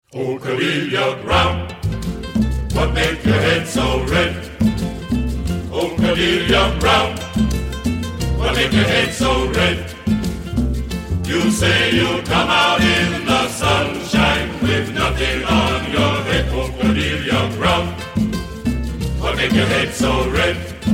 Oh, Cordelia Brown, what make your head so red? Oh, Cordelia Brown, what make your head so red? You say you come out in the sunshine with nothing on your head. Oh, Cordelia Brown, what make your head so red?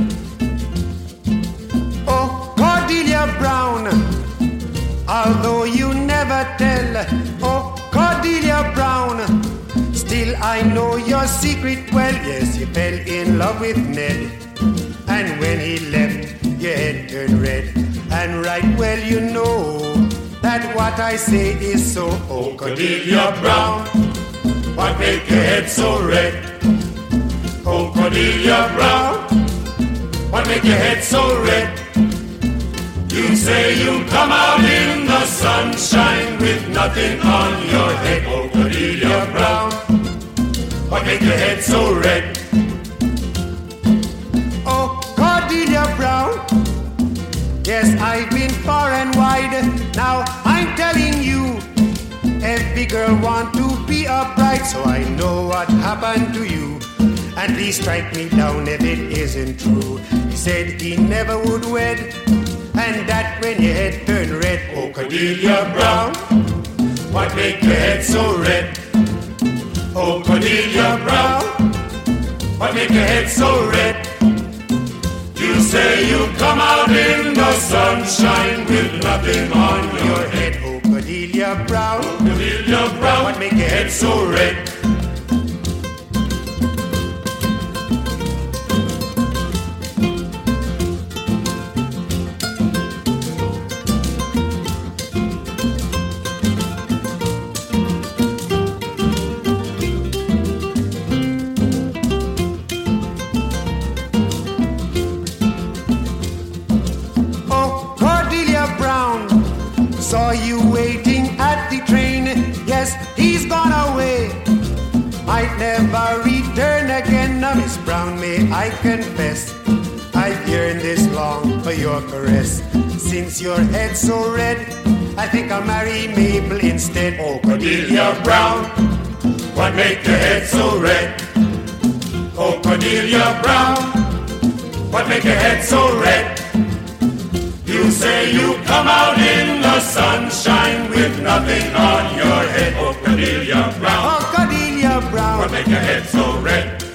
Oh, Cordelia Brown, although you never tell. Oh, Cordelia Brown, still I know your secret well. Yes, you fell in love with Ned, and when he left, your head turned red. And right well you know that what I say is so. Oh, Cordelia Brown, what make your head so red? Oh, Cordelia Brown, what make your head so red? You say you come out in the sunshine with nothing on your head. Oh, Cordelia Brown, what make your head so red? Oh, Cordelia Brown, yes, I've been far and wide. Now I'm telling you, every girl want to be a bride. So I know what happened to you, and please strike me down if it isn't true. He said he never would wed, and that when your head turned red. Oh, Cordelia Brown, what make your head so red? Oh, Cordelia Brown, what make your head so red? You say you come out in the sunshine with nothing on your head. Oh, Cordelia Brown, oh, Cordelia Brown, what make your head so red? Saw you waiting at the train. Yes, he's gone away, might never return again. Now, Miss Brown, may I confess, I've yearned this long for your caress. Since your head's so red, I think I'll marry Mabel instead. Oh, Cordelia Brown, what make your head so red? Oh, Cordelia Brown, what make your head so red? You say you come out in the sunshine with nothing on your head. Oh, Cordelia Brown, oh, Cordelia Brown, what make your head so red?